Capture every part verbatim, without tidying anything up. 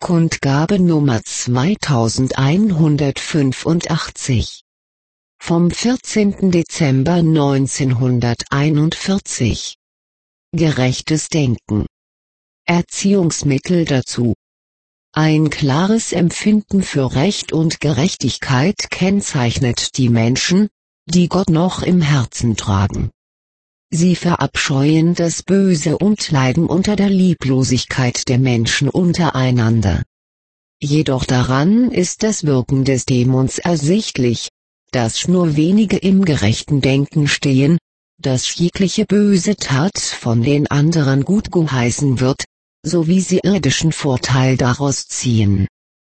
Kundgabe Nummer zweitausendeinhundertfünfundachtzig. Vom vierzehnten Dezember neunzehnhunderteinundvierzig. Gerechtes Denken. Erziehungsmittel dazu. Ein klares Empfinden für Recht und Gerechtigkeit kennzeichnet die Menschen, die Gott noch im Herzen tragen. Sie verabscheuen das Böse und leiden unter der Lieblosigkeit der Menschen untereinander. Jedoch daran ist das Wirken des Dämons ersichtlich, dass nur wenige im gerechten Denken stehen, dass jegliche böse Tat von den anderen gutgeheißen wird, so wie sie irdischen Vorteil daraus ziehen.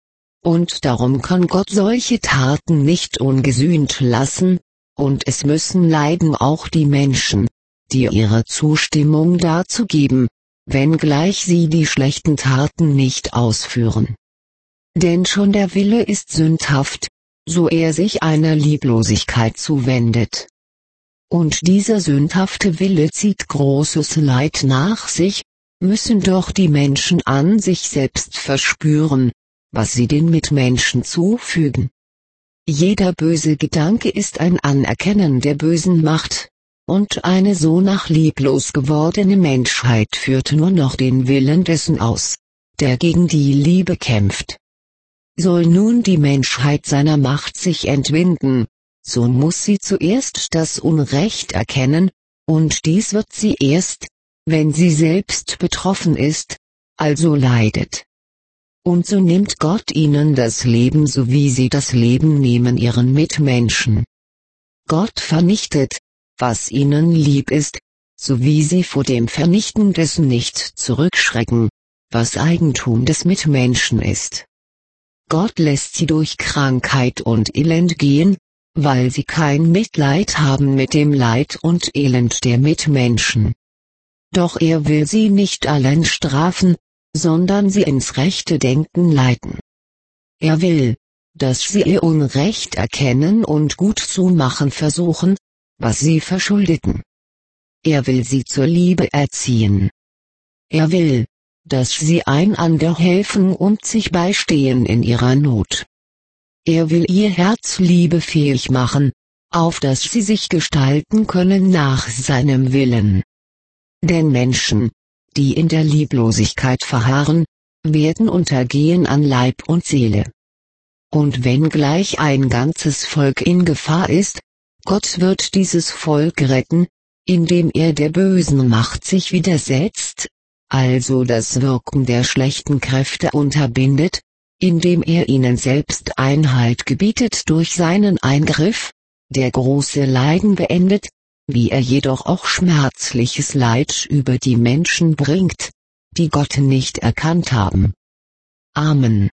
Und darum kann Gott solche Taten nicht ungesühnt lassen, und es müssen leiden auch die Menschen, die ihre Zustimmung dazu geben, wenngleich sie die schlechten Taten nicht ausführen. Denn schon der Wille ist sündhaft, so er sich einer Lieblosigkeit zuwendet. Und dieser sündhafte Wille zieht großes Leid nach sich, müssen doch die Menschen an sich selbst verspüren, was sie den Mitmenschen zufügen. Jeder böse Gedanke ist ein Anerkennen der bösen Macht, und eine so nach lieblos gewordene Menschheit führt nur noch den Willen dessen aus, der gegen die Liebe kämpft. Soll nun die Menschheit seiner Macht sich entwinden, so muss sie zuerst das Unrecht erkennen, und dies wird sie erst, wenn sie selbst betroffen ist, also leidet. Und so nimmt Gott ihnen das Leben, so wie sie das Leben nehmen ihren Mitmenschen. Gott vernichtet, was ihnen lieb ist, so wie sie vor dem Vernichten dessen nicht zurückschrecken, was Eigentum des Mitmenschen ist. Gott lässt sie durch Krankheit und Elend gehen, weil sie kein Mitleid haben mit dem Leid und Elend der Mitmenschen. Doch er will sie nicht allein strafen, sondern sie ins rechte Denken leiten. Er will, dass sie ihr Unrecht erkennen und gut zu machen versuchen, was sie verschuldeten. Er will sie zur Liebe erziehen. Er will, dass sie einander helfen und sich beistehen in ihrer Not. Er will ihr Herz liebefähig machen, auf dass sie sich gestalten können nach seinem Willen. Denn Menschen, die in der Lieblosigkeit verharren, werden untergehen an Leib und Seele. Und wenngleich ein ganzes Volk in Gefahr ist, Gott wird dieses Volk retten, indem er der bösen Macht sich widersetzt, also das Wirken der schlechten Kräfte unterbindet, indem er ihnen selbst Einhalt gebietet durch seinen Eingriff, der große Leiden beendet, wie er jedoch auch schmerzliches Leid über die Menschen bringt, die Gott nicht erkannt haben. Amen.